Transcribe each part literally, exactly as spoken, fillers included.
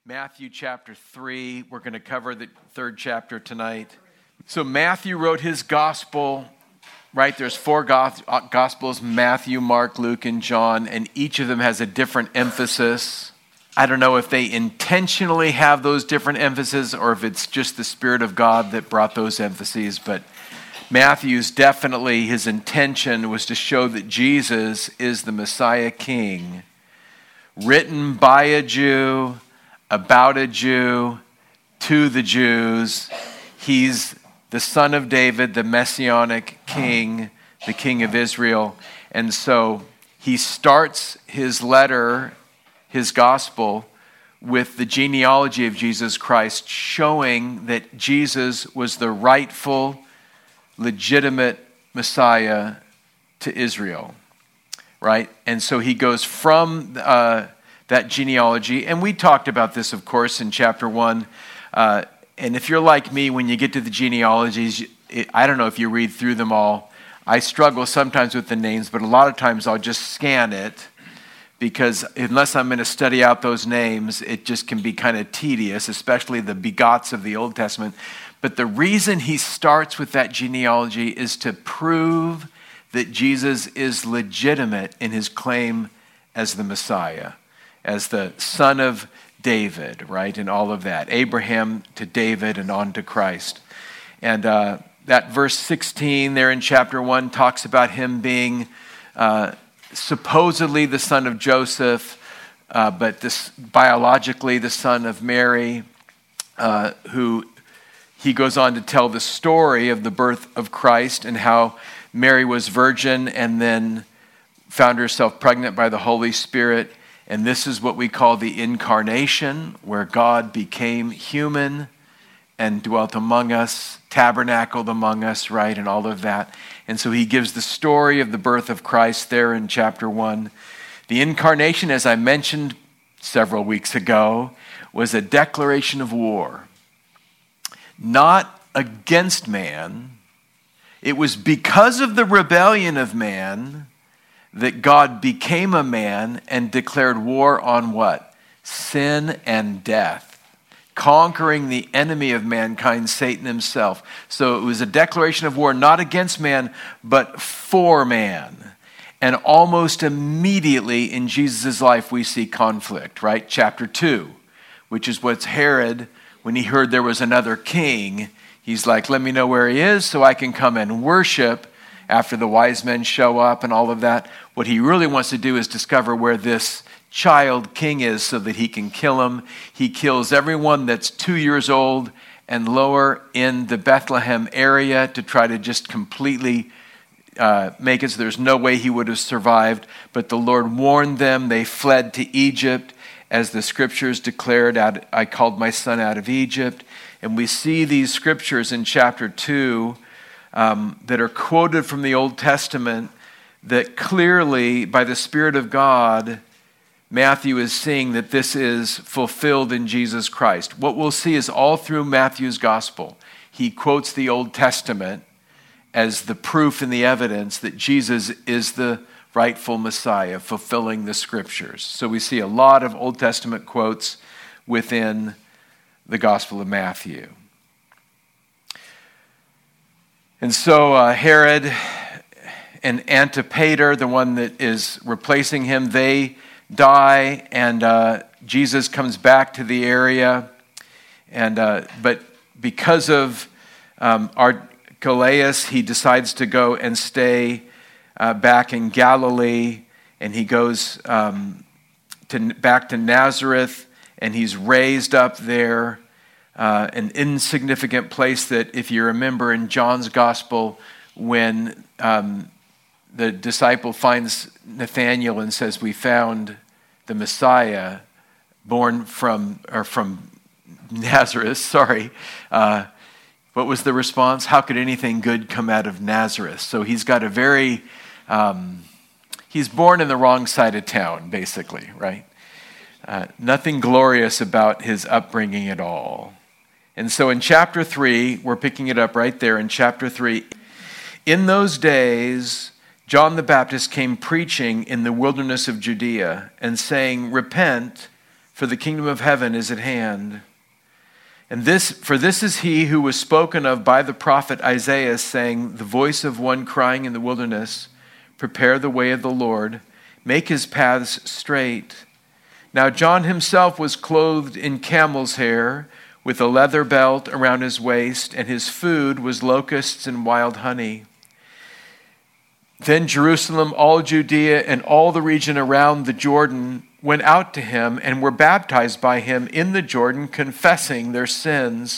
Matthew chapter three. We're going to cover the third chapter tonight. So Matthew wrote his gospel, right? There's four gospels, Matthew, Mark, Luke, and John, and each of them has a different emphasis. I don't know if they intentionally have those different emphases or if it's just the Spirit of God that brought those emphases, but Matthew's definitely, his intention was to show that Jesus is the Messiah King, written by a Jew, about a Jew, to the Jews. He's the son of David, the Messianic King, the King of Israel. And so he starts his letter, his gospel, with the genealogy of Jesus Christ, showing that Jesus was the rightful, legitimate Messiah to Israel, right? And so he goes from uh, that genealogy, and we talked about this, of course, in chapter one. Uh, and if you're like me, when you get to the genealogies, it, I don't know if you read through them all. I struggle sometimes with the names, but a lot of times I'll just scan it, because unless I'm going to study out those names, it just can be kind of tedious, especially the begots of the Old Testament. But the reason he starts with that genealogy is to prove that Jesus is legitimate in his claim as the Messiah, as the son of David, right, and all of that. Abraham to David and on to Christ. And uh, that verse sixteen there in chapter one talks about him being uh, supposedly the son of Joseph, uh, but this biologically the son of Mary, uh, who he goes on to tell the story of the birth of Christ and how Mary was virgin and then found herself pregnant by the Holy Spirit. And this is what we call the incarnation, where God became human and dwelt among us, tabernacled among us, right, and all of that. And so he gives the story of the birth of Christ there in chapter one. The incarnation, as I mentioned several weeks ago, was a declaration of war. Not against man. It was because of the rebellion of man that God became a man and declared war on what? Sin and death, conquering the enemy of mankind, Satan himself. So it was a declaration of war, not against man, but for man. And almost immediately in Jesus' life, we see conflict, right? Chapter two, which is what's Herod, when he heard there was another king, he's like, let me know where he is so I can come and worship after the wise men show up and all of that. What he really wants to do is discover where this child king is so that he can kill him. He kills everyone that's two years old and lower in the Bethlehem area to try to just completely uh, make it so there's no way he would have survived. But the Lord warned them. They fled to Egypt. As the scriptures declared, I called my son out of Egypt. And we see these scriptures in chapter two um, that are quoted from the Old Testament that clearly, by the Spirit of God, Matthew is seeing that this is fulfilled in Jesus Christ. What we'll see is all through Matthew's gospel, he quotes the Old Testament as the proof and the evidence that Jesus is the rightful Messiah, fulfilling the scriptures. So we see a lot of Old Testament quotes within the Gospel of Matthew. And so uh, Herod and Antipater, the one that is replacing him, they die, and uh, Jesus comes back to the area. And uh, but because of um, Archelaus, he decides to go and stay Uh, back in Galilee, and he goes um, to back to Nazareth, and he's raised up there, uh, an insignificant place that, if you remember in John's gospel, when um, the disciple finds Nathanael and says, "We found the Messiah, born from or from Nazareth." Sorry. Uh, what was the response? How could anything good come out of Nazareth? So he's got a very Um, he's born in the wrong side of town, basically, right? Uh, nothing glorious about his upbringing at all. And so in chapter three, we're picking it up right there in chapter three. In those days, John the Baptist came preaching in the wilderness of Judea and saying, "Repent, for the kingdom of heaven is at hand. And this, for this is he who was spoken of by the prophet Isaiah, saying, the voice of one crying in the wilderness, prepare the way of the Lord, make his paths straight. Now John himself was clothed in camel's hair, with a leather belt around his waist, and his food was locusts and wild honey. Then Jerusalem, all Judea, and all the region around the Jordan went out to him and were baptized by him in the Jordan, confessing their sins.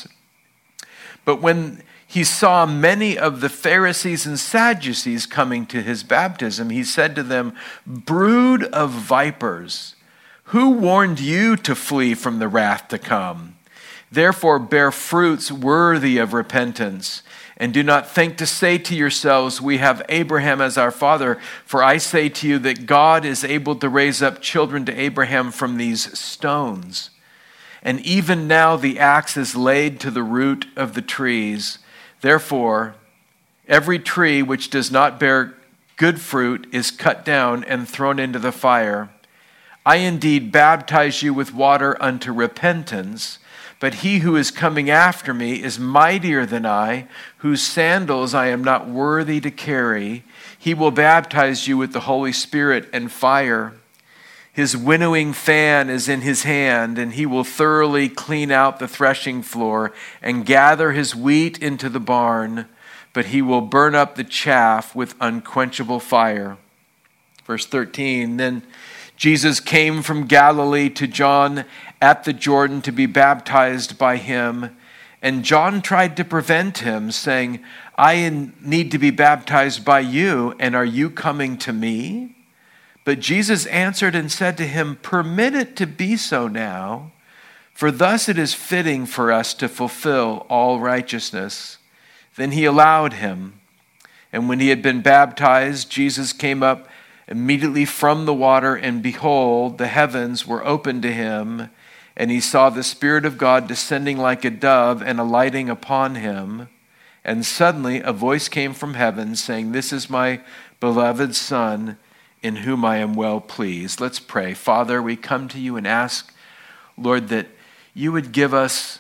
But when he saw many of the Pharisees and Sadducees coming to his baptism, he said to them, brood of vipers, who warned you to flee from the wrath to come? Therefore bear fruits worthy of repentance. And do not think to say to yourselves, we have Abraham as our father. For I say to you that God is able to raise up children to Abraham from these stones. And even now the axe is laid to the root of the trees. Therefore, every tree which does not bear good fruit is cut down and thrown into the fire. I indeed baptize you with water unto repentance, but he who is coming after me is mightier than I, whose sandals I am not worthy to carry. He will baptize you with the Holy Spirit and fire. His winnowing fan is in his hand, and he will thoroughly clean out the threshing floor and gather his wheat into the barn, but he will burn up the chaff with unquenchable fire. Verse thirteen, then Jesus came from Galilee to John at the Jordan to be baptized by him. And John tried to prevent him, saying, I need to be baptized by you, and are you coming to me? But Jesus answered and said to him, permit it to be so now, for thus it is fitting for us to fulfill all righteousness. Then he allowed him. And when he had been baptized, Jesus came up immediately from the water, and behold, the heavens were opened to him, and he saw the Spirit of God descending like a dove and alighting upon him. And suddenly a voice came from heaven saying, this is my beloved Son, in whom I am well pleased. Let's pray. Father, we come to you and ask, Lord, that you would give us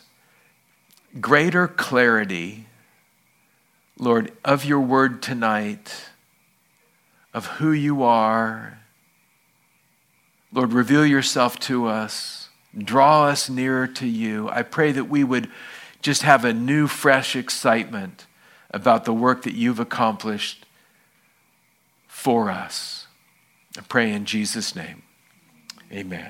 greater clarity, Lord, of your word tonight, of who you are. Lord, reveal yourself to us. Draw us nearer to you. I pray that we would just have a new, fresh excitement about the work that you've accomplished for us. I pray in Jesus' name. Amen.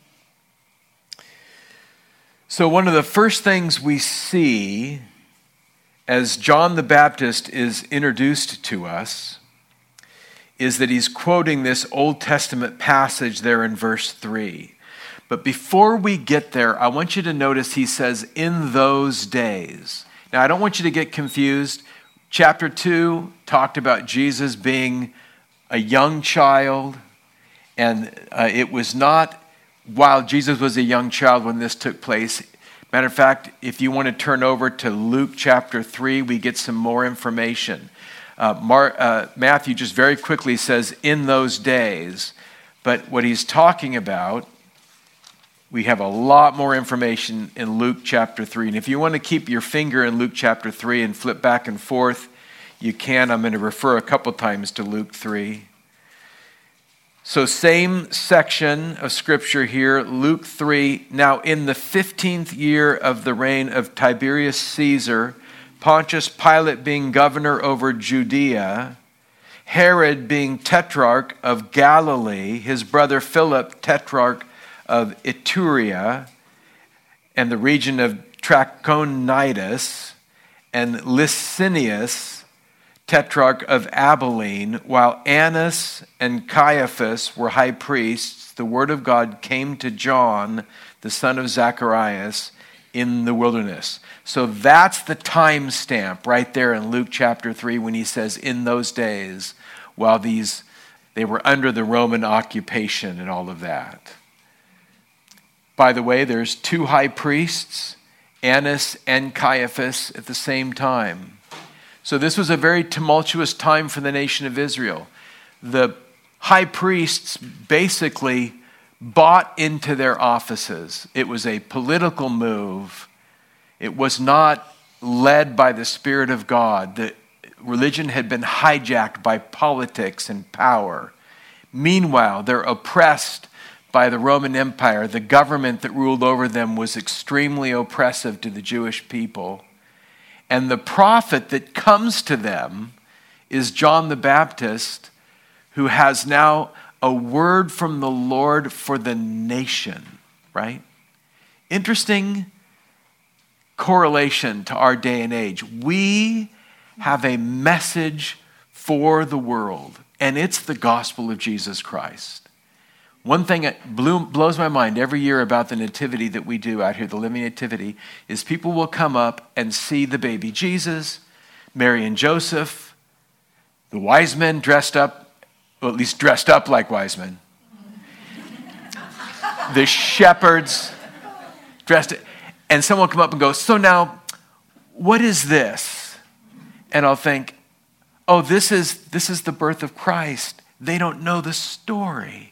So one of the first things we see as John the Baptist is introduced to us is that he's quoting this Old Testament passage there in verse three. But before we get there, I want you to notice he says, in those days. Now, I don't want you to get confused. Chapter two talked about Jesus being a young child, and uh, it was not while Jesus was a young child when this took place. Matter of fact, if you want to turn over to Luke chapter three, we get some more information. Uh, Mar- uh, Matthew just very quickly says, in those days. But what he's talking about, we have a lot more information in Luke chapter three. And if you want to keep your finger in Luke chapter three and flip back and forth, you can. I'm going to refer a couple times to Luke three. So same section of scripture here, Luke three. Now in the fifteenth year of the reign of Tiberius Caesar, Pontius Pilate being governor over Judea, Herod being tetrarch of Galilee, his brother Philip tetrarch of Iturea, and the region of Trachonitis, and Licinius, tetrarch of Abilene, while Annas and Caiaphas were high priests, the word of God came to John, the son of Zacharias, in the wilderness. So that's the time stamp right there in Luke chapter three when he says, in those days, while these they were under the Roman occupation and all of that. By the way, there's two high priests, Annas and Caiaphas, at the same time. So this was a very tumultuous time for the nation of Israel. The high priests basically bought into their offices. It was a political move. It was not led by the Spirit of God. The religion had been hijacked by politics and power. Meanwhile, they're oppressed by the Roman Empire. The government that ruled over them was extremely oppressive to the Jewish people. And the prophet that comes to them is John the Baptist, who has now a word from the Lord for the nation, right? Interesting correlation to our day and age. We have a message for the world, and it's the gospel of Jesus Christ. One thing that blew, blows my mind every year about the nativity that we do out here, the Living Nativity, is people will come up and see the baby Jesus, Mary and Joseph, the wise men dressed up, well, at least dressed up like wise men, the shepherds dressed, and someone will come up and go, so now, what is this? And I'll think, oh, this is this is the birth of Christ. They don't know the story.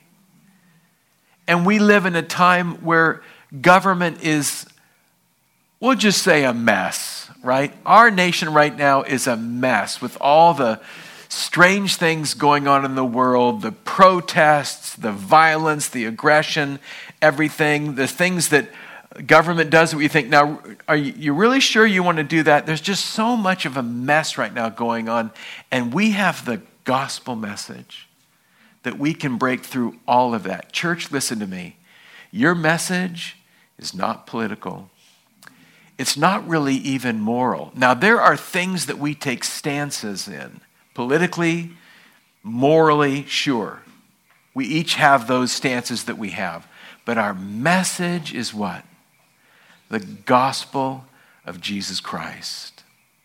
And we live in a time where government is, we'll just say a mess, right? Our nation right now is a mess with all the strange things going on in the world, the protests, the violence, the aggression, everything, the things that government does that we think, now, are you really sure you want to do that? There's just so much of a mess right now going on, and we have the gospel message that we can break through all of that. Church, listen to me. Your message is not political. It's not really even moral. Now, there are things that we take stances in. Politically, morally, sure. We each have those stances that we have. But our message is what? The gospel of Jesus Christ.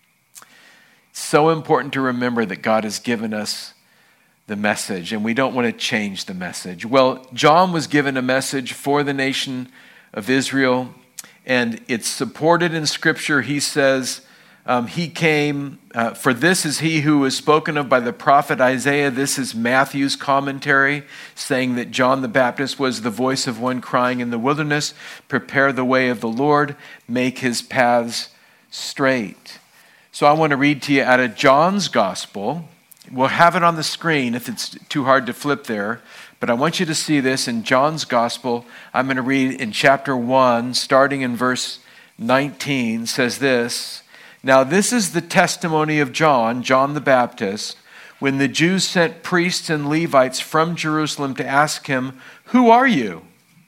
It's so important to remember that God has given us the message, and we don't want to change the message. Well, John was given a message for the nation of Israel, and it's supported in Scripture. He says, Um, he came, uh, for this is he who was spoken of by the prophet Isaiah. This is Matthew's commentary, saying that John the Baptist was the voice of one crying in the wilderness, prepare the way of the Lord, make his paths straight. So I want to read to you out of John's gospel. We'll have it on the screen if it's too hard to flip there, but I want you to see this in John's gospel. I'm going to read in chapter one, starting in verse nineteen, says this. Now this is the testimony of John, John the Baptist, when the Jews sent priests and Levites from Jerusalem to ask him, who are you?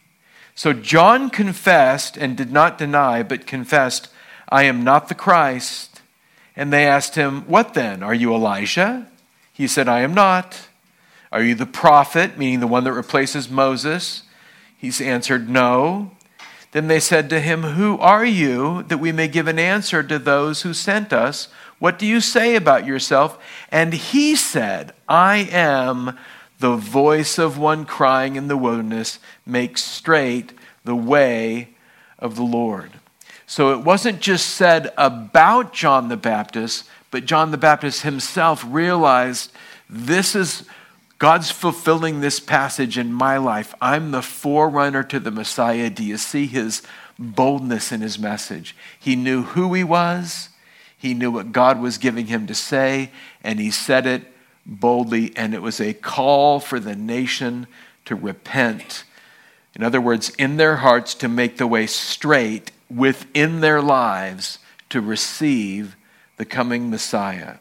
So John confessed and did not deny, but confessed, I am not the Christ. And they asked him, what then? Are you Elijah? He said, I am not. Are you the prophet, meaning the one that replaces Moses? He's answered, no. Then they said to him, who are you, that we may give an answer to those who sent us? What do you say about yourself? And he said, I am the voice of one crying in the wilderness, make straight the way of the Lord. So it wasn't just said about John the Baptist, but John the Baptist himself realized this is God's fulfilling this passage in my life. I'm the forerunner to the Messiah. Do you see his boldness in his message? He knew who he was. He knew what God was giving him to say, and he said it boldly, and it was a call for the nation to repent. In other words, in their hearts to make the way straight within their lives to receive the coming Messiah.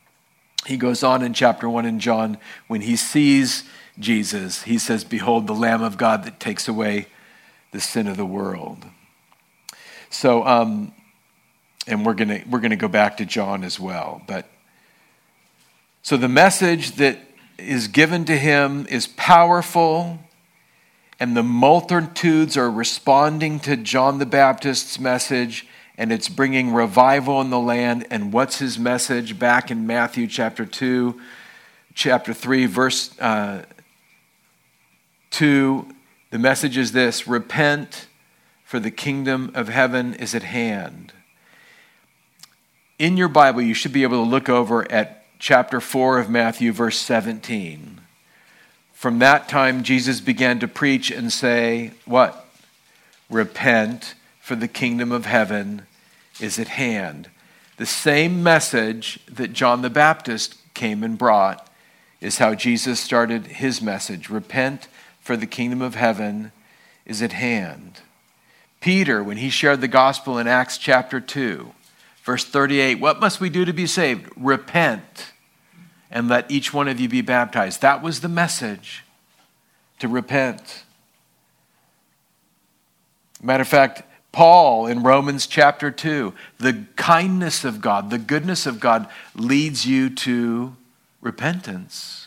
He goes on in chapter one in John, when he sees Jesus, he says, behold, the Lamb of God that takes away the sin of the world. So, um, and we're gonna we're gonna go back to John as well. But so the message that is given to him is powerful, and the multitudes are responding to John the Baptist's message, and it's bringing revival in the land. And what's his message? Back in Matthew chapter two, chapter three, verse uh, two, the message is this: repent, for the kingdom of heaven is at hand. In your Bible, you should be able to look over at chapter four of Matthew, verse seventeen. From that time, Jesus began to preach and say, what? Repent, for the kingdom of heaven is at hand. The same message that John the Baptist came and brought is how Jesus started his message. Repent, for the kingdom of heaven is at hand. Peter, when he shared the gospel in Acts chapter two, verse thirty-eight, what must we do to be saved? Repent, and let each one of you be baptized. That was the message, to repent. Matter of fact, Paul in Romans chapter two, the kindness of God, the goodness of God leads you to repentance.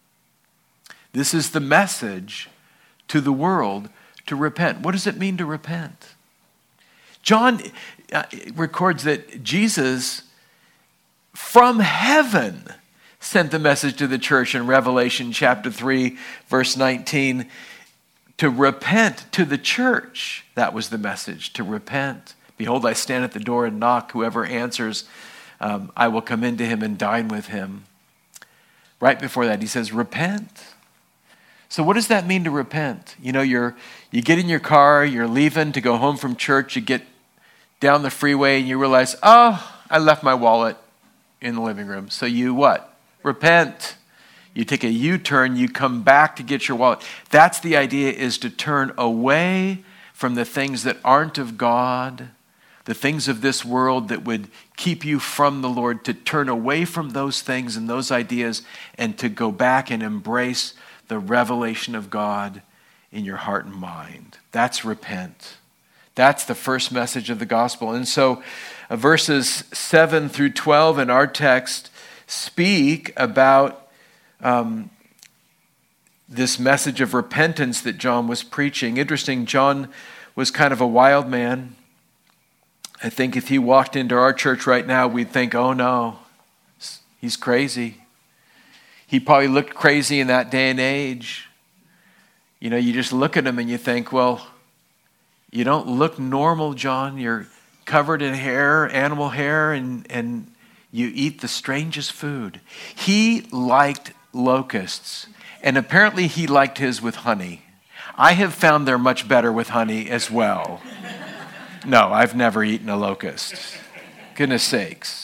This is the message to the world, to repent. What does it mean to repent? John uh, records that Jesus from heaven sent the message to the church in Revelation chapter three, verse nineteen, to repent to the church. That was the message, to repent. Behold, I stand at the door and knock. Whoever answers, um, I will come into him and dine with him. Right before that, he says, repent. So what does that mean to repent? You know, you're you get in your car, you're leaving to go home from church, you get down the freeway and you realize, oh, I left my wallet in the living room. So you what? Repent. You take a U-turn, you come back to get your wallet. That's the idea, is to turn away from the things that aren't of God, the things of this world that would keep you from the Lord, to turn away from those things and those ideas and to go back and embrace the revelation of God in your heart and mind. That's repent. That's the first message of the gospel. And so uh, verses seven through twelve in our text speak about um, this message of repentance that John was preaching. Interesting, John was kind of a wild man. I think if he walked into our church right now, we'd think, oh no, he's crazy. He probably looked crazy in that day and age. You know, you just look at him and you think, well, you don't look normal, John. You're covered in hair, animal hair, and, and you eat the strangest food. He liked locusts, and apparently he liked his with honey. I have found they're much better with honey as well. No, I've never eaten a locust. Goodness sakes.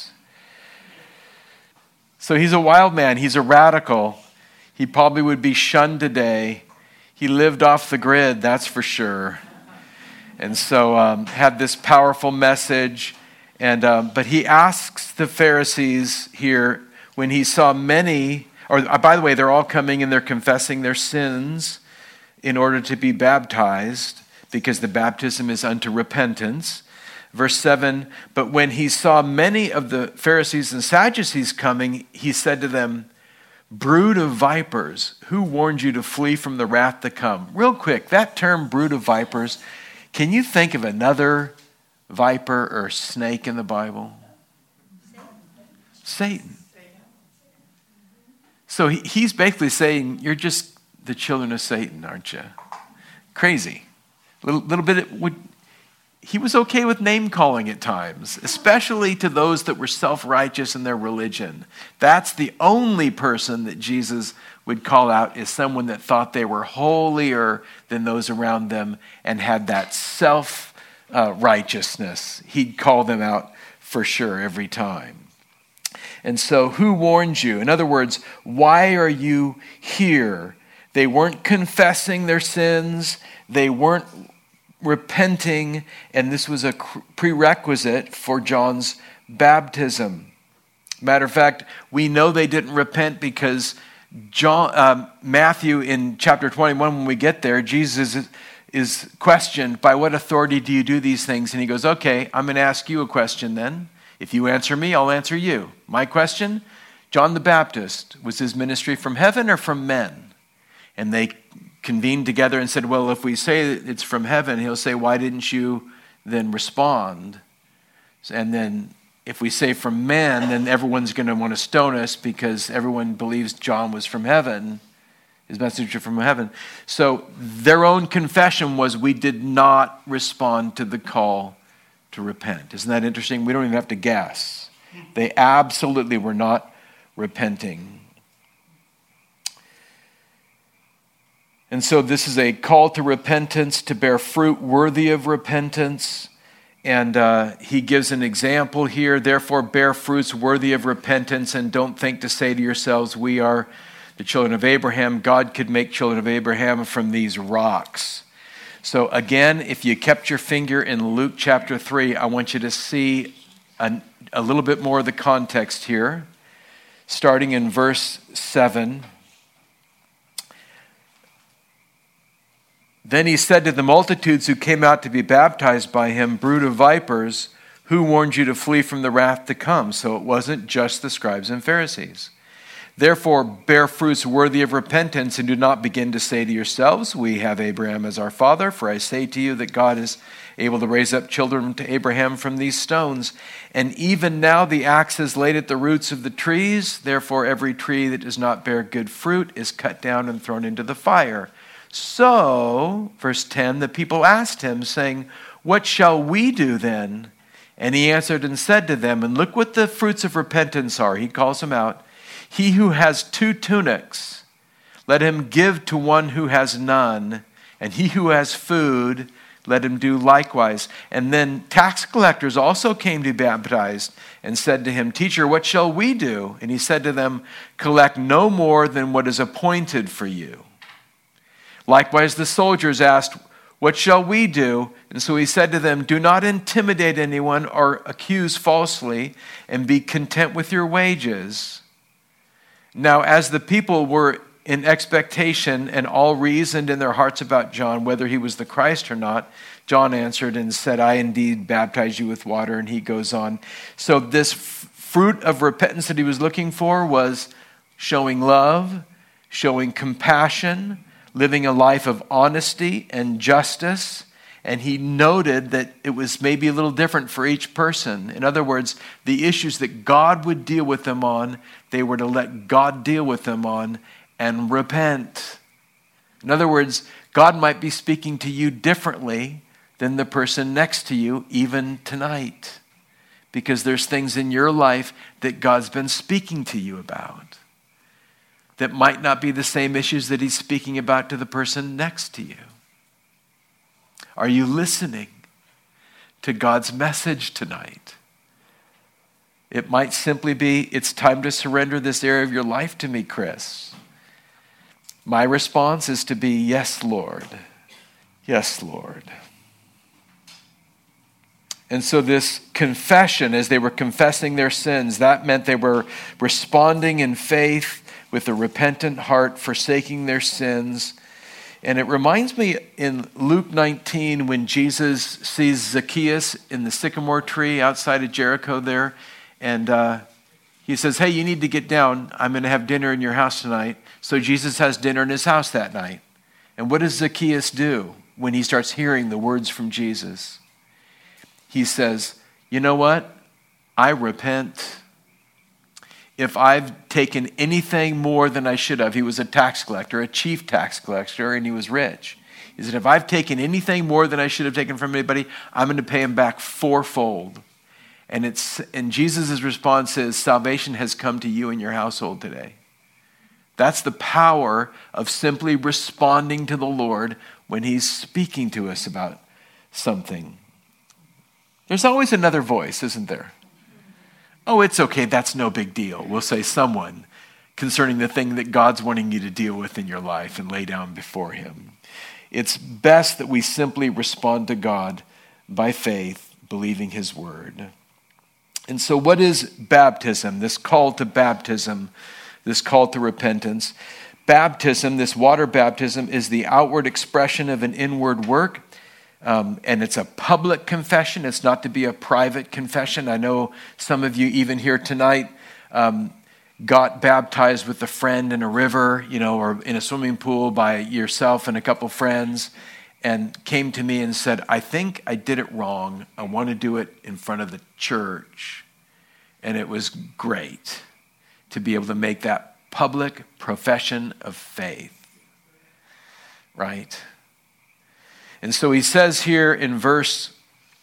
So he's a wild man. He's a radical. He probably would be shunned today. He lived off the grid, that's for sure. And so um, had this powerful message. And um, but he asks the Pharisees here, when he saw many, or uh, by the way, they're all coming and they're confessing their sins in order to be baptized, because the baptism is unto repentance. Verse seven, but when he saw many of the Pharisees and Sadducees coming, he said to them, brood of vipers, who warned you to flee from the wrath to come? Real quick, that term brood of vipers, can you think of another viper or snake in the Bible? Satan. So he, he's basically saying, you're just the children of Satan, aren't you? Crazy. Little, little bit, would, he was okay with name calling at times, especially to those that were self-righteous in their religion. That's the only person that Jesus would call out, is someone that thought they were holier than those around them and had that self-righteousness. He'd call them out for sure every time. And so, who warned you? In other words, why are you here? They weren't confessing their sins. They weren't repenting, and this was a prerequisite for John's baptism. Matter of fact, we know they didn't repent because John, um, Matthew in chapter twenty-one, when we get there, Jesus is, is questioned, by what authority do you do these things? And he goes, okay, I'm going to ask you a question then. If you answer me, I'll answer you. My question, John the Baptist, was his ministry from heaven or from men? And they convened together and said, well, if we say it's from heaven, he'll say, why didn't you then respond? And then if we say from men, then everyone's going to want to stone us because everyone believes John was from heaven, his message from heaven. So their own confession was, we did not respond to the call to repent. Isn't that interesting? We don't even have to guess. They absolutely were not repenting. And so this is a call to repentance, to bear fruit worthy of repentance. And uh, he gives an example here. Therefore, bear fruits worthy of repentance, and don't think to say to yourselves, we are the children of Abraham. God could make children of Abraham from these rocks. So again, if you kept your finger in Luke chapter three, I want you to see a, a little bit more of the context here, starting in verse seven. Then he said to the multitudes who came out to be baptized by him, brood of vipers, who warned you to flee from the wrath to come? So it wasn't just the scribes and Pharisees. Therefore, bear fruits worthy of repentance, and do not begin to say to yourselves, we have Abraham as our father. For I say to you that God is able to raise up children to Abraham from these stones. And even now the axe is laid at the roots of the trees. Therefore, every tree that does not bear good fruit is cut down and thrown into the fire. So, verse ten, the people asked him, saying, what shall we do then? And he answered and said to them, and look what the fruits of repentance are. He calls them out. He who has two tunics, let him give to one who has none. And he who has food, let him do likewise. And then tax collectors also came to be baptized and said to him, teacher, what shall we do? And he said to them, collect no more than what is appointed for you. Likewise, the soldiers asked, what shall we do? And so he said to them, do not intimidate anyone or accuse falsely, and be content with your wages. Now, as the people were in expectation and all reasoned in their hearts about John, whether he was the Christ or not, John answered and said, I indeed baptize you with water. And he goes on. So this f- fruit of repentance that he was looking for was showing love, showing compassion, living a life of honesty and justice. And he noted that it was maybe a little different for each person. In other words, the issues that God would deal with them on, they were to let God deal with them on and repent. In other words, God might be speaking to you differently than the person next to you, even tonight, because there's things in your life that God's been speaking to you about that might not be the same issues that he's speaking about to the person next to you. Are you listening to God's message tonight? It might simply be, it's time to surrender this area of your life to me, Chris. My response is to be, yes, Lord. Yes, Lord. And so this confession, as they were confessing their sins, that meant they were responding in faith with a repentant heart, forsaking their sins. And it reminds me in Luke nineteen when Jesus sees Zacchaeus in the sycamore tree outside of Jericho there. And uh, he says, hey, you need to get down. I'm going to have dinner in your house tonight. So Jesus has dinner in his house that night. And what does Zacchaeus do when he starts hearing the words from Jesus? He says, you know what? I repent. If I've taken anything more than I should have, he was a tax collector, a chief tax collector, and he was rich. He said, if I've taken anything more than I should have taken from anybody, I'm going to pay him back fourfold. And it's and Jesus' response is, salvation has come to you and your household today. That's the power of simply responding to the Lord when he's speaking to us about something. There's always another voice, isn't there? Oh, it's okay, that's no big deal, will say someone concerning the thing that God's wanting you to deal with in your life and lay down before him. It's best that we simply respond to God by faith, believing his word. And so what is baptism, this call to baptism, this call to repentance? Baptism, this water baptism, is the outward expression of an inward work. Um, and it's a public confession. It's not to be a private confession. I know some of you, even here tonight, um, got baptized with a friend in a river, you know, or in a swimming pool by yourself and a couple friends, and came to me and said, I think I did it wrong. I want to do it in front of the church. And it was great to be able to make that public profession of faith, right? And so he says here in verse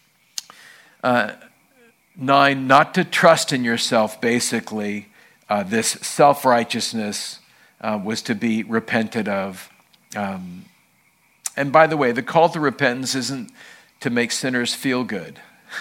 uh, nine, not to trust in yourself, basically. Uh, this self-righteousness uh, was to be repented of. Um, and by the way, the call to repentance isn't to make sinners feel good.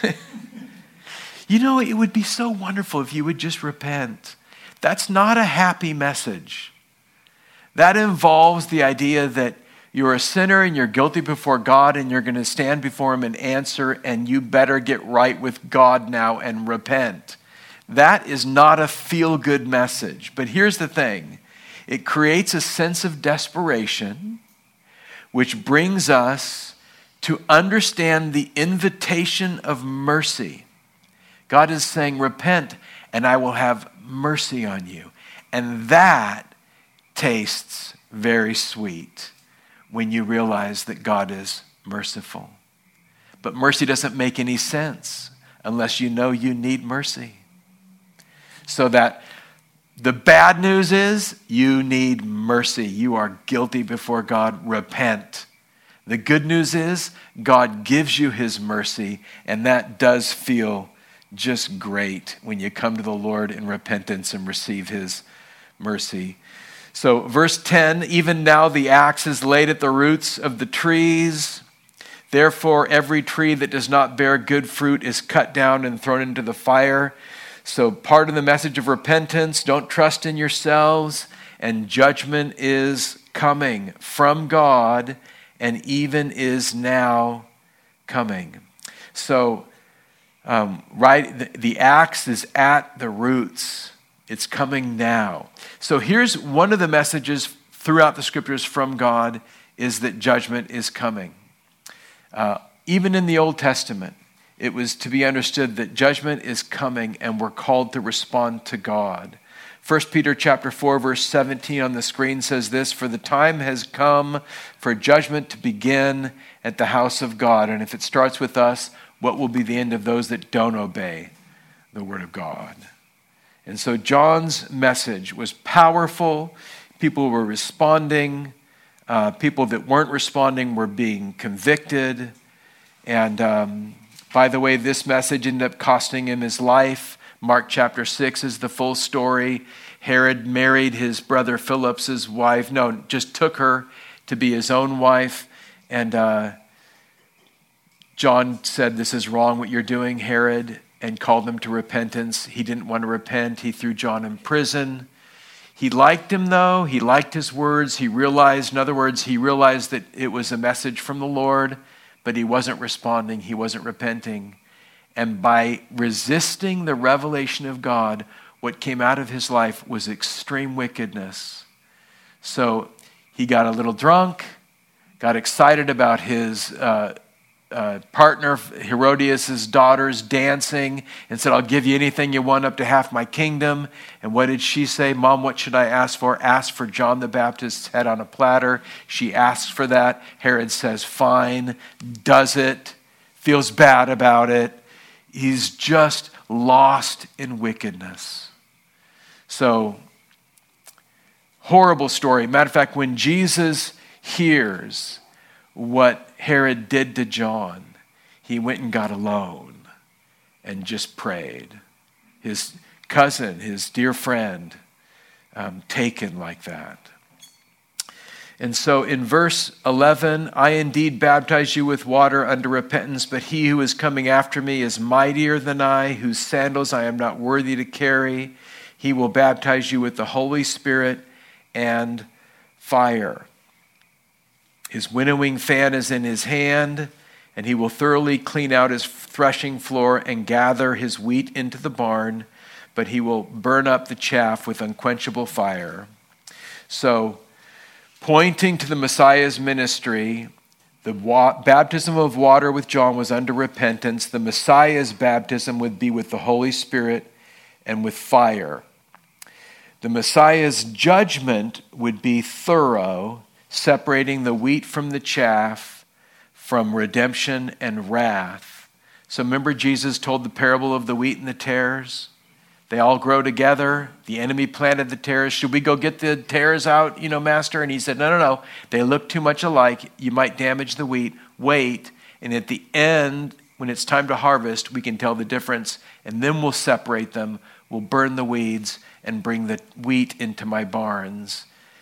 You know, it would be so wonderful if you would just repent. That's not a happy message. That involves the idea that you're a sinner and you're guilty before God and you're going to stand before him and answer, and you better get right with God now and repent. That is not a feel-good message. But here's the thing. It creates a sense of desperation, which brings us to understand the invitation of mercy. God is saying, repent, and I will have mercy on you. And that tastes very sweet when you realize that God is merciful. But mercy doesn't make any sense unless you know you need mercy. So that the bad news is you need mercy. You are guilty before God. Repent. The good news is God gives you his mercy, and that does feel just great when you come to the Lord in repentance and receive his mercy. So verse ten, even now the axe is laid at the roots of the trees. Therefore, every tree that does not bear good fruit is cut down and thrown into the fire. So part of the message of repentance, don't trust in yourselves, and judgment is coming from God and even is now coming. So, um, right, the, the axe is at the roots. It's coming now. So here's one of the messages throughout the scriptures from God is that judgment is coming. Uh, even in the Old Testament, it was to be understood that judgment is coming and we're called to respond to God. First Peter chapter four, verse seventeen on the screen says this, for the time has come for judgment to begin at the house of God. And if it starts with us, what will be the end of those that don't obey the word of God? And so John's message was powerful. People were responding. Uh, people that weren't responding were being convicted. And um, by the way, this message ended up costing him his life. Mark chapter six is the full story. Herod married his brother Philip's wife. No, just took her to be his own wife. And uh, John said, this is wrong what you're doing, Herod, and called him to repentance. He didn't want to repent. He threw John in prison. He liked him, though. He liked his words. He realized, in other words, he realized that it was a message from the Lord, but he wasn't responding. He wasn't repenting. And by resisting the revelation of God, what came out of his life was extreme wickedness. So he got a little drunk, got excited about his uh, uh, partner, Herodias' daughters, dancing, and said, I'll give you anything you want up to half my kingdom. And what did she say? Mom, what should I ask for? Ask for John the Baptist's head on a platter. She asks for that. Herod says, fine, does it, feels bad about it. He's just lost in wickedness. So, horrible story. Matter of fact, when Jesus hears what Herod did to John, he went and got alone and just prayed. His cousin, his dear friend, um, taken like that. And so in verse eleven, I indeed baptize you with water unto repentance, but he who is coming after me is mightier than I, whose sandals I am not worthy to carry. He will baptize you with the Holy Spirit and fire. His winnowing fan is in his hand, and he will thoroughly clean out his threshing floor and gather his wheat into the barn, but he will burn up the chaff with unquenchable fire. So, pointing to the Messiah's ministry, the wa- baptism of water with John was unto repentance. The Messiah's baptism would be with the Holy Spirit and with fire. The Messiah's judgment would be thorough, separating the wheat from the chaff, from redemption and wrath. So remember Jesus told the parable of the wheat and the tares? They all grow together. The enemy planted the tares. Should we go get the tares out, you know, master? And he said, no, no, no. They look too much alike. You might damage the wheat. Wait. And at the end, when it's time to harvest, we can tell the difference. And then we'll separate them. We'll burn the weeds and bring the wheat into my barns.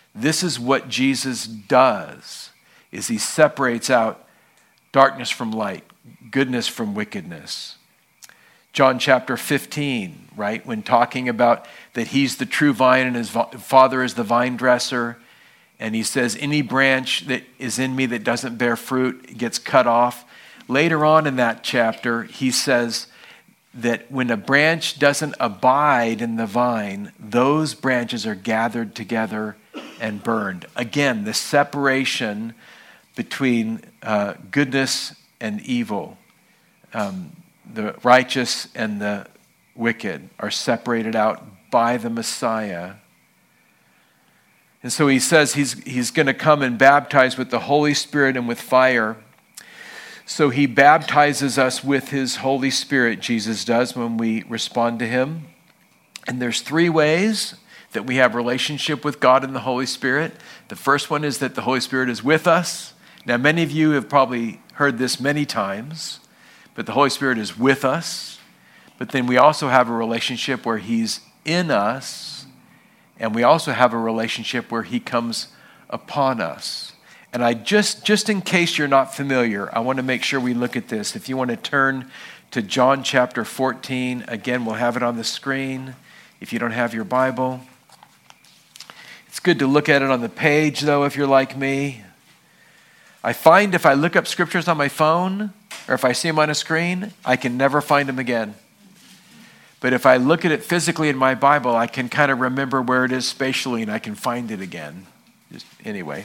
This is what Jesus does, is he separates out darkness from light, goodness from wickedness. John chapter fifteen, right, when talking about that he's the true vine and his Father is the vine dresser, and he says, any branch that is in me that doesn't bear fruit gets cut off. Later on in that chapter, he says that when a branch doesn't abide in the vine, those branches are gathered together and burned. Again, the separation between uh, goodness and evil, um, the righteous and the wicked are separated out by the Messiah. And so he says he's, he's going to come and baptize with the Holy Spirit and with fire. So he baptizes us with his Holy Spirit, Jesus does, when we respond to him. And there's three ways that we have relationship with God and the Holy Spirit. The first one is that the Holy Spirit is with us. Now, many of you have probably heard this many times, but the Holy Spirit is with us. But then we also have a relationship where he's in us, and we also have a relationship where he comes upon us. And I just, just in case you're not familiar, I want to make sure we look at this. If you want to turn to John chapter fourteen, again, we'll have it on the screen if you don't have your Bible. It's good to look at it on the page, though, if you're like me. I find if I look up scriptures on my phone, or if I see them on a screen, I can never find them again. But if I look at it physically in my Bible, I can kind of remember where it is spatially, and I can find it again. Just, anyway.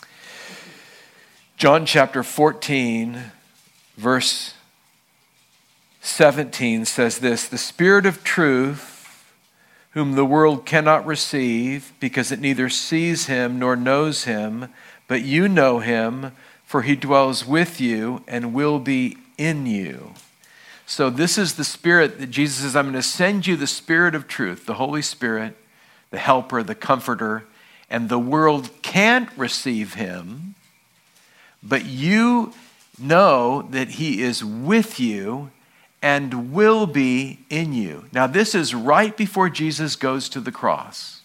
John chapter fourteen, verse seventeen says this, "The Spirit of truth, whom the world cannot receive, because it neither sees him nor knows him, but you know him, for he dwells with you and will be in you." So this is the Spirit that Jesus says, I'm going to send you the Spirit of truth, the Holy Spirit, the helper, the comforter, and the world can't receive him, but you know that he is with you and will be in you. Now this is right before Jesus goes to the cross.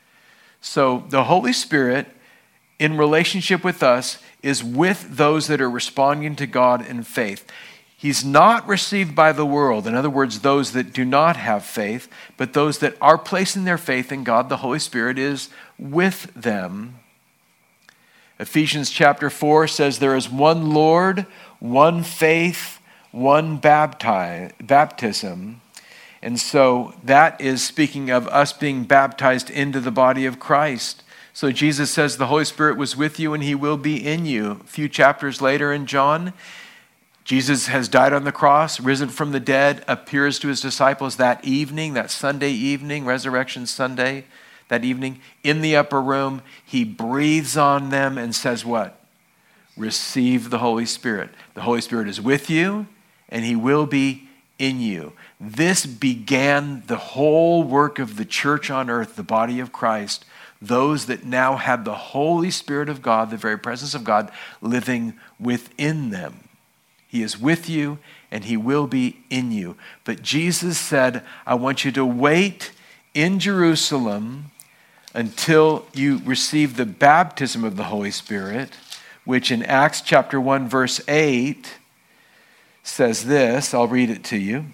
So the Holy Spirit, in relationship with us, is with those that are responding to God in faith. He's not received by the world. In other words, those that do not have faith, but those that are placing their faith in God, the Holy Spirit is with them. Ephesians chapter four says there is one Lord, one faith, one bapti- baptism. And so that is speaking of us being baptized into the body of Christ. So Jesus says the Holy Spirit was with you and he will be in you. A few chapters later in John, Jesus has died on the cross, risen from the dead, appears to his disciples that evening, that Sunday evening, Resurrection Sunday, that evening, in the upper room. He breathes on them and says what? Receive the Holy Spirit. The Holy Spirit is with you and he will be in you. This began the whole work of the church on earth, the body of Christ, those that now have the Holy Spirit of God, the very presence of God, living within them. He is with you and he will be in you. But Jesus said, I want you to wait in Jerusalem until you receive the baptism of the Holy Spirit, which in Acts chapter one, verse eight says this. I'll read it to you.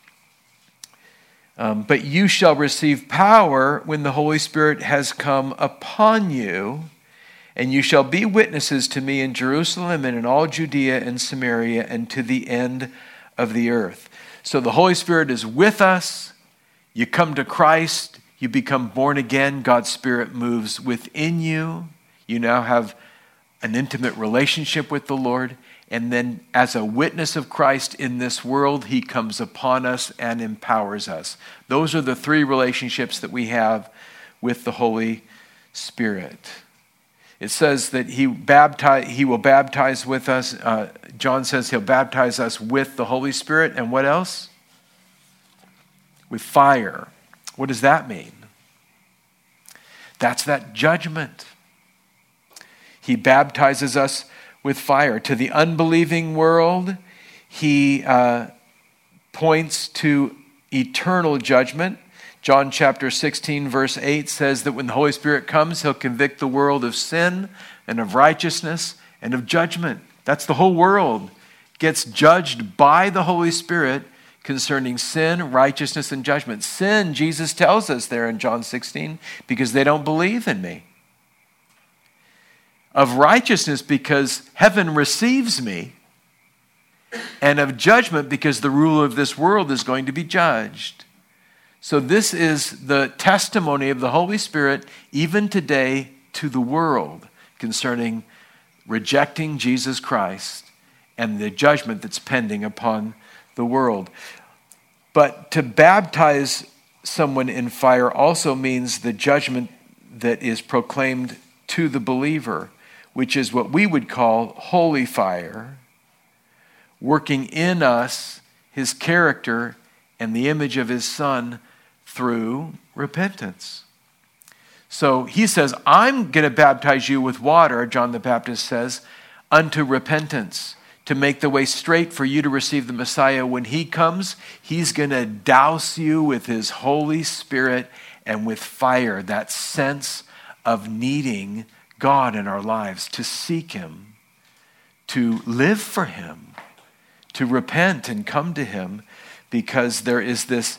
Um, but you shall receive power when the Holy Spirit has come upon you, and you shall be witnesses to me in Jerusalem and in all Judea and Samaria and to the end of the earth. So the Holy Spirit is with us. You come to Christ. You become born again. God's Spirit moves within you. You now have an intimate relationship with the Lord. And then as a witness of Christ in this world, he comes upon us and empowers us. Those are the three relationships that we have with the Holy Spirit. It says that he baptize, he will baptize with us. Uh, John says he'll baptize us with the Holy Spirit. And what else? With fire. What does that mean? That's that judgment. He baptizes us with fire. To the unbelieving world, he uh, points to eternal judgment. John chapter sixteen, verse eight says that when the Holy Spirit comes, he'll convict the world of sin and of righteousness and of judgment. That's the whole world gets judged by the Holy Spirit concerning sin, righteousness, and judgment. Sin, Jesus tells us there in John sixteen, because they don't believe in me. Of righteousness, because heaven receives me. And of judgment, because the ruler of this world is going to be judged. So this is the testimony of the Holy Spirit, even today, to the world concerning rejecting Jesus Christ and the judgment that's pending upon the world. But to baptize someone in fire also means the judgment that is proclaimed to the believer, which is what we would call holy fire, working in us his character and the image of his Son through repentance. So he says, I'm going to baptize you with water, John the Baptist says, unto repentance, to make the way straight for you to receive the Messiah. When he comes, he's going to douse you with his Holy Spirit and with fire, that sense of needing God in our lives, to seek him, to live for him, to repent and come to him, because there is this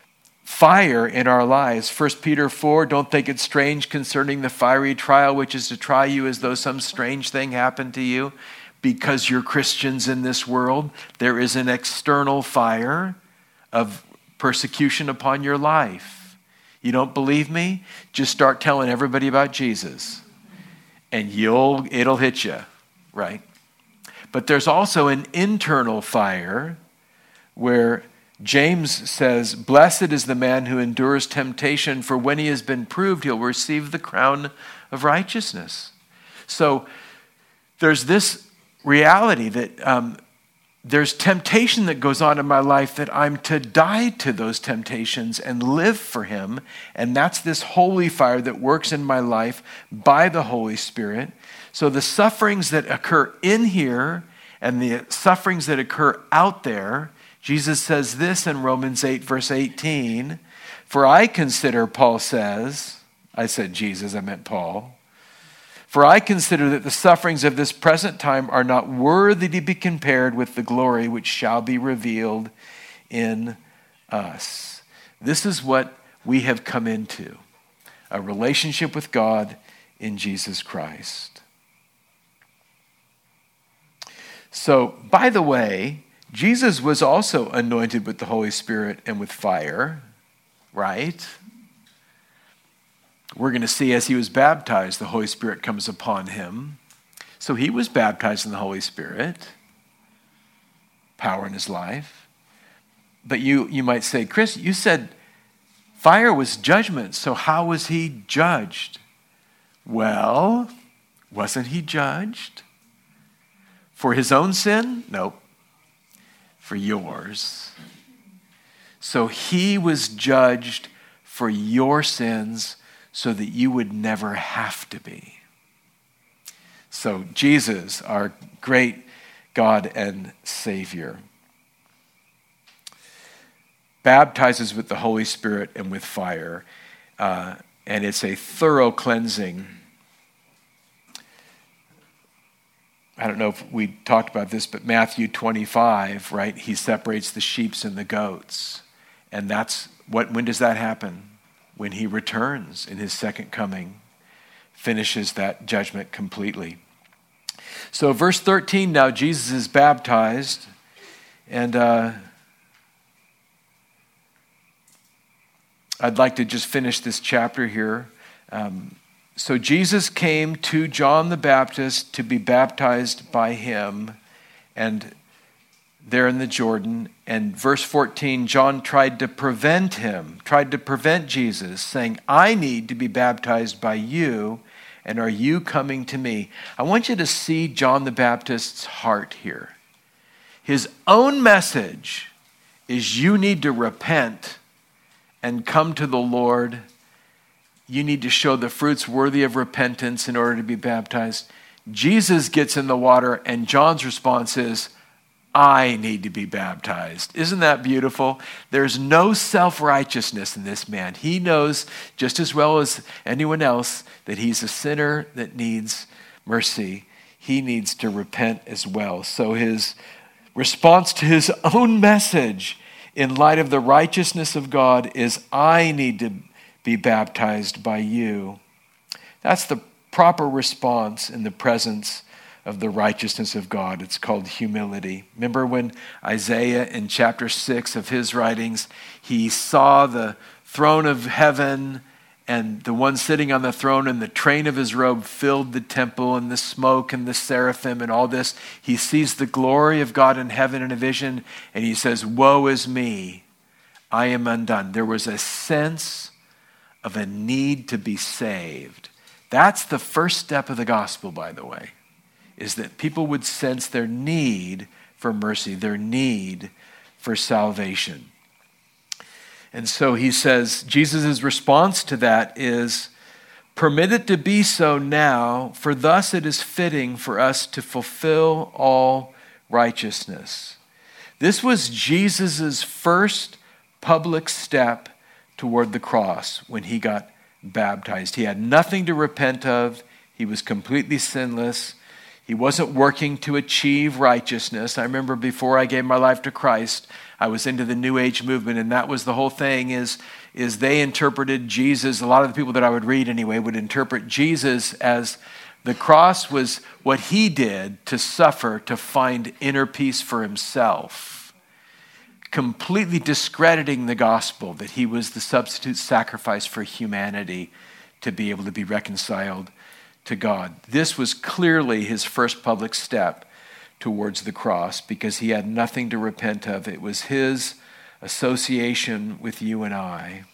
fire in our lives. First Peter four, don't think it strange concerning the fiery trial, which is to try you as though some strange thing happened to you. Because you're Christians in this world, there is an external fire of persecution upon your life. You don't believe me? Just start telling everybody about Jesus, and you'll it'll hit you, right? But there's also an internal fire where James says, blessed is the man who endures temptation, for when he has been proved, he'll receive the crown of righteousness. So there's this reality that um, there's temptation that goes on in my life, that I'm to die to those temptations and live for him. And that's this holy fire that works in my life by the Holy Spirit. So the sufferings that occur in here and the sufferings that occur out there, Jesus says this in Romans eight, verse eighteen, for I consider, Paul says, I said Jesus, I meant Paul, for I consider that the sufferings of this present time are not worthy to be compared with the glory which shall be revealed in us. This is what we have come into, a relationship with God in Jesus Christ. So, by the way, Jesus was also anointed with the Holy Spirit and with fire, right? We're going to see as he was baptized, the Holy Spirit comes upon him. So he was baptized in the Holy Spirit, power in his life. But you, you might say, Chris, you said fire was judgment, so how was he judged? Well, wasn't he judged? For his own sin? Nope. For yours. So he was judged for your sins, so that you would never have to be. So Jesus, our great God and Savior, baptizes with the Holy Spirit and with fire, uh, and it's a thorough cleansing. I don't know if we talked about this, but Matthew twenty-five, right? He separates the sheep and the goats. And that's what, when does that happen? When he returns in his second coming, finishes that judgment completely. So verse thirteen, now Jesus is baptized, and uh, I'd like to just finish this chapter here. Um, so Jesus came to John the Baptist to be baptized by him, and there in the Jordan. And verse fourteen, John tried to prevent him, tried to prevent Jesus, saying, I need to be baptized by you, and are you coming to me? I want you to see John the Baptist's heart here. His own message is you need to repent and come to the Lord. You need to show the fruits worthy of repentance in order to be baptized. Jesus gets in the water, and John's response is, I need to be baptized. Isn't that beautiful? There's no self-righteousness in this man. He knows just as well as anyone else that he's a sinner that needs mercy. He needs to repent as well. So his response to his own message in light of the righteousness of God is, I need to be baptized by you. That's the proper response in the presence of the righteousness of God. It's called humility. Remember when Isaiah in chapter six of his writings, he saw the throne of heaven and the one sitting on the throne, and the train of his robe filled the temple, and the smoke and the seraphim and all this. He sees the glory of God in heaven in a vision, and he says, woe is me, I am undone. There was a sense of a need to be saved. That's the first step of the gospel, by the way, is that people would sense their need for mercy, their need for salvation. And so he says, Jesus' response to that is, permit it to be so now, for thus it is fitting for us to fulfill all righteousness. This was Jesus' first public step toward the cross when he got baptized. He had nothing to repent of. He was completely sinless. He wasn't working to achieve righteousness. I remember before I gave my life to Christ, I was into the New Age movement, and that was the whole thing, is, is they interpreted Jesus, a lot of the people that I would read anyway, would interpret Jesus as the cross was what he did to suffer, to find inner peace for himself, completely discrediting the gospel that he was the substitute sacrifice for humanity to be able to be reconciled to God. This was clearly his first public step towards the cross because he had nothing to repent of. It was his association with you and I.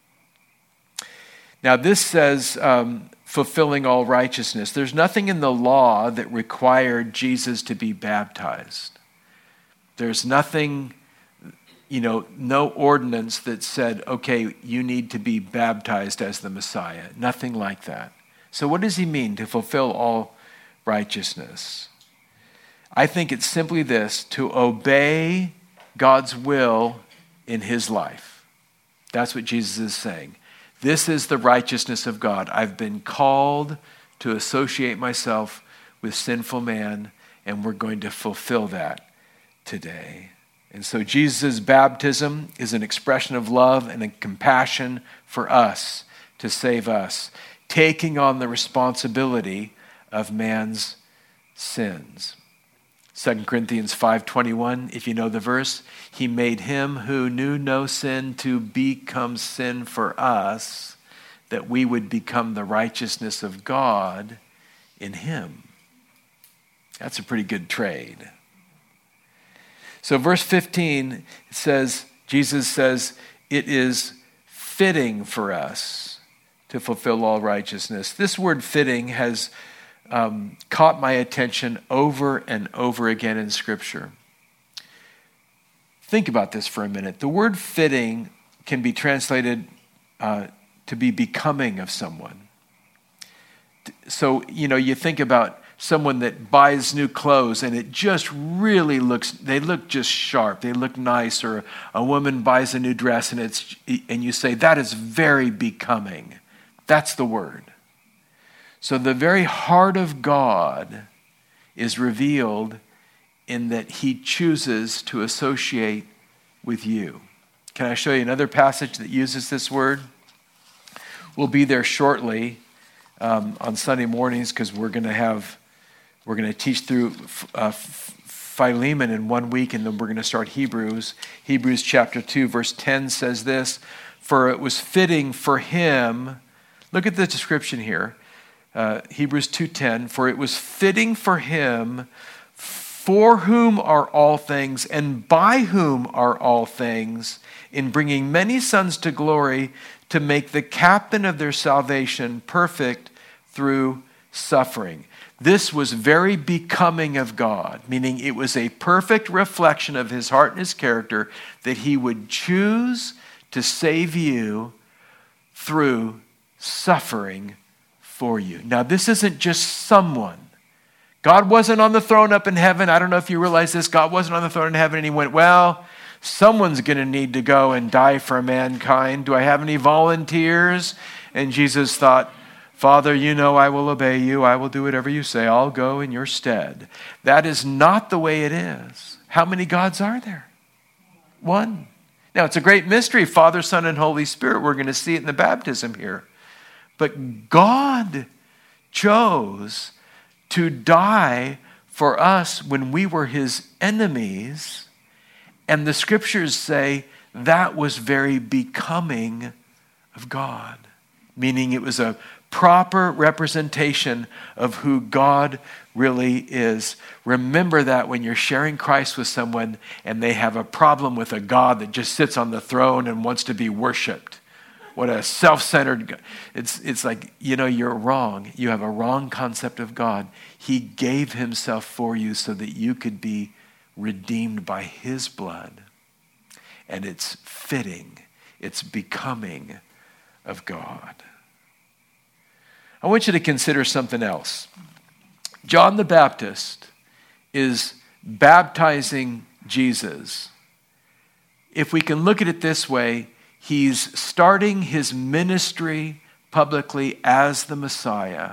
Now this says um, fulfilling all righteousness. There's nothing in the law that required Jesus to be baptized. There's nothing, you know, no ordinance that said, okay, you need to be baptized as the Messiah. Nothing like that. So what does he mean to fulfill all righteousness? I think it's simply this, to obey God's will in his life. That's what Jesus is saying. This is the righteousness of God. I've been called to associate myself with sinful man, and we're going to fulfill that today. And so Jesus' baptism is an expression of love and a compassion for us to save us, taking on the responsibility of man's sins. Second Corinthians five twenty-one, if you know the verse, he made him who knew no sin to become sin for us, that we would become the righteousness of God in him. That's a pretty good trade. So verse fifteen, it says, Jesus says, it is fitting for us to fulfill all righteousness. This word fitting has um, caught my attention over and over again in Scripture. Think about this for a minute. The word fitting can be translated uh, to be becoming of someone. So, you know, you think about someone that buys new clothes and it just really looks, they look just sharp, they look nice, or a woman buys a new dress and it's, and you say, that is very becoming. That's the word. So the very heart of God is revealed in that he chooses to associate with you. Can I show you another passage that uses this word? We'll be there shortly um, on Sunday mornings because we're going to have, we're going to teach through uh, Philemon in one week, and then we're going to start Hebrews. Hebrews chapter two, verse ten says this, for it was fitting for him, look at the description here, uh, Hebrews two ten, for it was fitting for him, for whom are all things, and by whom are all things, in bringing many sons to glory, to make the captain of their salvation perfect through suffering. This was very becoming of God, meaning it was a perfect reflection of his heart and his character that he would choose to save you through suffering for you. Now, this isn't just someone God wasn't on the throne up in heaven. I don't know if you realize this. God wasn't on the throne in heaven, and he went, well, someone's going to need to go and die for mankind. Do I have any volunteers? And Jesus thought, Father, you know I will obey you. I will do whatever you say. I'll go in your stead. That is not the way it is. How many gods are there? One. Now, it's a great mystery, Father, Son, and Holy Spirit. We're going to see it in the baptism here. But God chose to die for us when we were his enemies. And the scriptures say that was very becoming of God, meaning it was a proper representation of who God really is. Remember that when you're sharing Christ with someone and they have a problem with a God that just sits on the throne and wants to be worshiped. What a self-centered God. It's, it's like, you know, you're wrong. You have a wrong concept of God. He gave himself for you so that you could be redeemed by his blood. And it's fitting. It's becoming of God. I want you to consider something else. John the Baptist is baptizing Jesus. If we can look at it this way, he's starting his ministry publicly as the Messiah.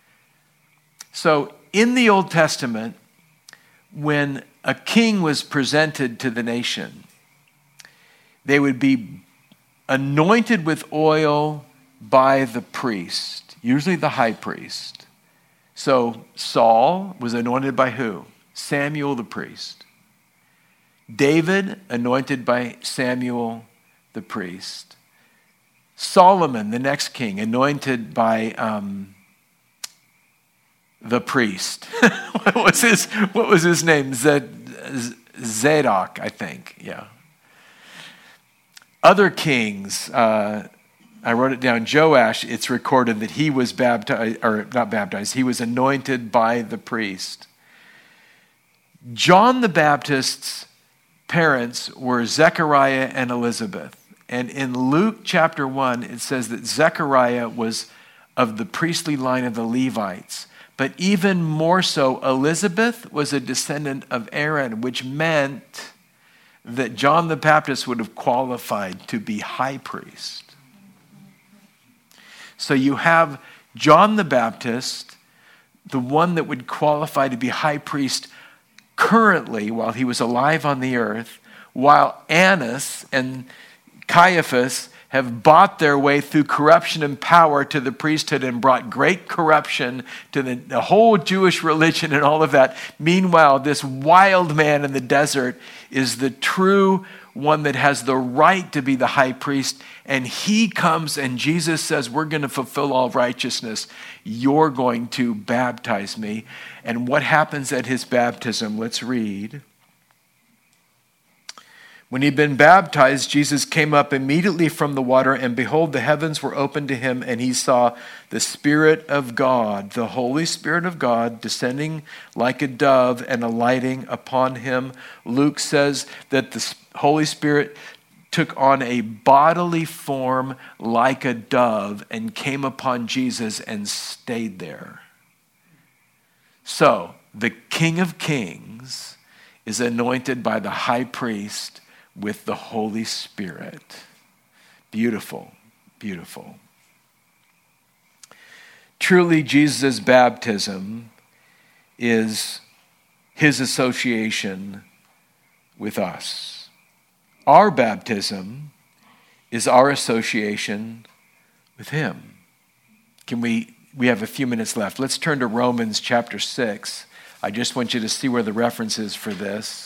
So in the Old Testament, when a king was presented to the nation, they would be anointed with oil by the priest, usually the high priest. So Saul was anointed by who? Samuel the priest. David anointed by Samuel the priest. Solomon, the next king, anointed by um, the priest. what was his What was his name? Zed, Zadok, I think. Yeah. Other kings. Uh, I wrote it down. Joash. It's recorded that he was baptized, or not baptized. He was anointed by the priest. John the Baptist's parents were Zechariah and Elizabeth. And in Luke chapter one, it says that Zechariah was of the priestly line of the Levites. But even more so, Elizabeth was a descendant of Aaron, which meant that John the Baptist would have qualified to be high priest. So you have John the Baptist, the one that would qualify to be high priest currently while he was alive on the earth, while Annas and Caiaphas have bought their way through corruption and power to the priesthood and brought great corruption to the, the whole Jewish religion and all of that. Meanwhile, this wild man in the desert is the true one that has the right to be the high priest. And he comes and Jesus says, we're going to fulfill all righteousness. You're going to baptize me. And what happens at his baptism? Let's read. When he'd been baptized, Jesus came up immediately from the water, and behold, the heavens were opened to him, and he saw the Spirit of God, the Holy Spirit of God, descending like a dove and alighting upon him. Luke says that the Holy Spirit took on a bodily form like a dove and came upon Jesus and stayed there. So, the King of Kings is anointed by the high priest with the Holy Spirit. Beautiful, beautiful. Truly, Jesus' baptism is his association with us. Our baptism is our association with him. Can we, we have a few minutes left. Let's turn to Romans chapter six. I just want you to see where the reference is for this.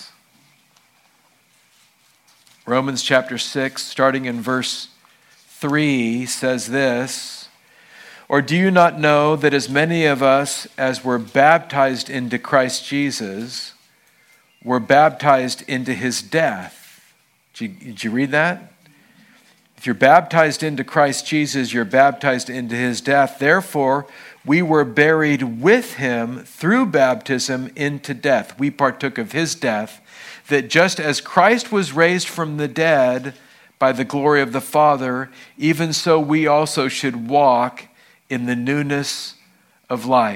Romans chapter six, starting in verse three, says this, or do you not know that as many of us as were baptized into Christ Jesus were baptized into his death? Did you, did you read that? If you're baptized into Christ Jesus, you're baptized into his death. Therefore, we were buried with him through baptism into death. We partook of his death, that just as Christ was raised from the dead by the glory of the Father, even so we also should walk in the newness of life.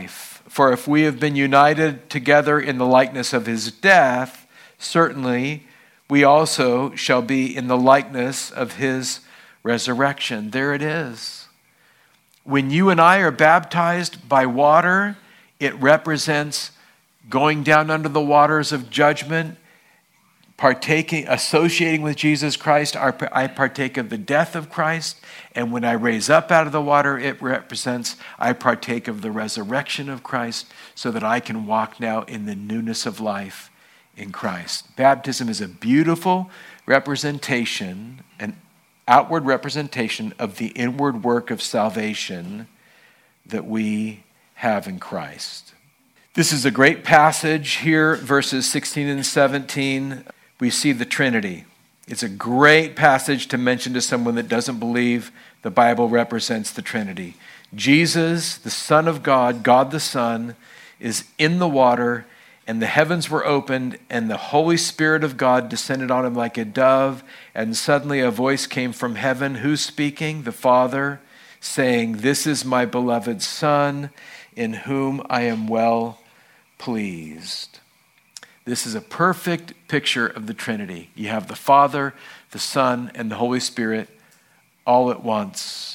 For if we have been united together in the likeness of his death, certainly we also shall be in the likeness of his resurrection. There it is. When you and I are baptized by water, it represents going down under the waters of judgment, partaking, associating with Jesus Christ. I partake of the death of Christ. And when I raise up out of the water, it represents I partake of the resurrection of Christ so that I can walk now in the newness of life in Christ. Baptism is a beautiful representation, an outward representation of the inward work of salvation that we have in Christ. This is a great passage here, verses sixteen and seventeen. We see the Trinity. It's a great passage to mention to someone that doesn't believe the Bible represents the Trinity. Jesus, the Son of God, God the Son, is in the water, and the heavens were opened, and the Holy Spirit of God descended on him like a dove, and suddenly a voice came from heaven. Who's speaking? The Father, saying, "This is my beloved Son, in whom I am well pleased." This is a perfect picture of the Trinity. You have the Father, the Son, and the Holy Spirit all at once.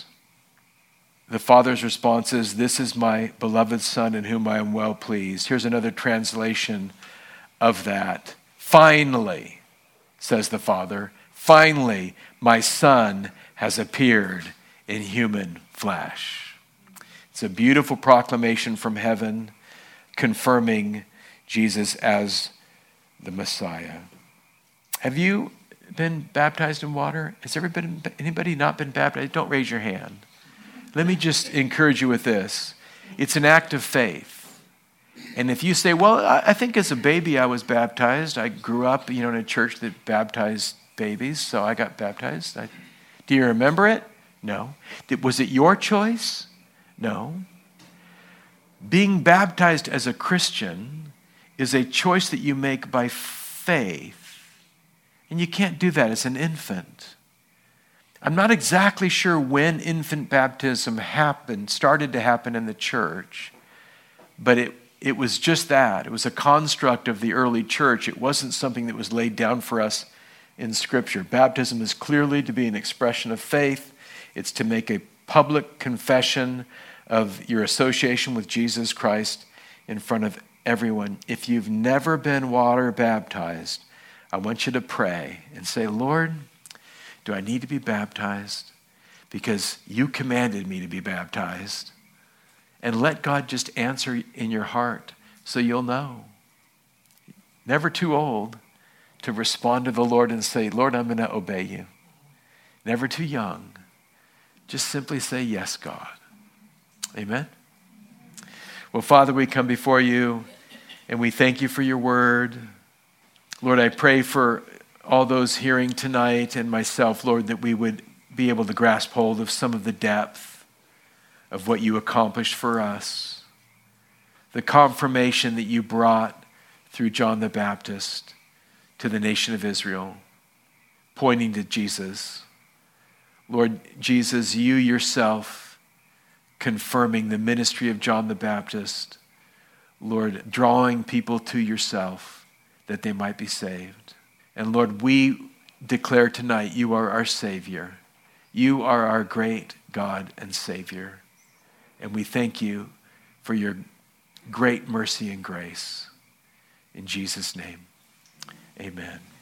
The Father's response is, "This is my beloved Son in whom I am well pleased." Here's another translation of that. "Finally," says the Father, "finally my Son has appeared in human flesh." It's a beautiful proclamation from heaven confirming Jesus as the Messiah. Have you been baptized in water? Has everybody, anybody not been baptized? Don't raise your hand. Let me just encourage you with this. It's an act of faith. And if you say, well, I think as a baby I was baptized. I grew up, you know, in a church that baptized babies, so I got baptized. I, do you remember it? No. Did, was it your choice? No. Being baptized as a Christian is a choice that you make by faith. And you can't do that as an infant. I'm not exactly sure when infant baptism happened, started to happen in the church, but it, it was just that. It was a construct of the early church. It wasn't something that was laid down for us in Scripture. Baptism is clearly to be an expression of faith. It's to make a public confession of your association with Jesus Christ in front of everyone. If you've never been water baptized, I want you to pray and say, "Lord, do I need to be baptized? Because you commanded me to be baptized." And let God just answer in your heart so you'll know. Never too old to respond to the Lord and say, "Lord, I'm going to obey you." Never too young. Just simply say, "Yes, God." Amen? Well, Father, we come before you and we thank you for your word. Lord, I pray for all those hearing tonight and myself, Lord, that we would be able to grasp hold of some of the depth of what you accomplished for us. The confirmation that you brought through John the Baptist to the nation of Israel, pointing to Jesus. Lord Jesus, you yourself confirming the ministry of John the Baptist, Lord, drawing people to yourself that they might be saved. And Lord, we declare tonight you are our Savior. You are our great God and Savior. And we thank you for your great mercy and grace. In Jesus' name, amen.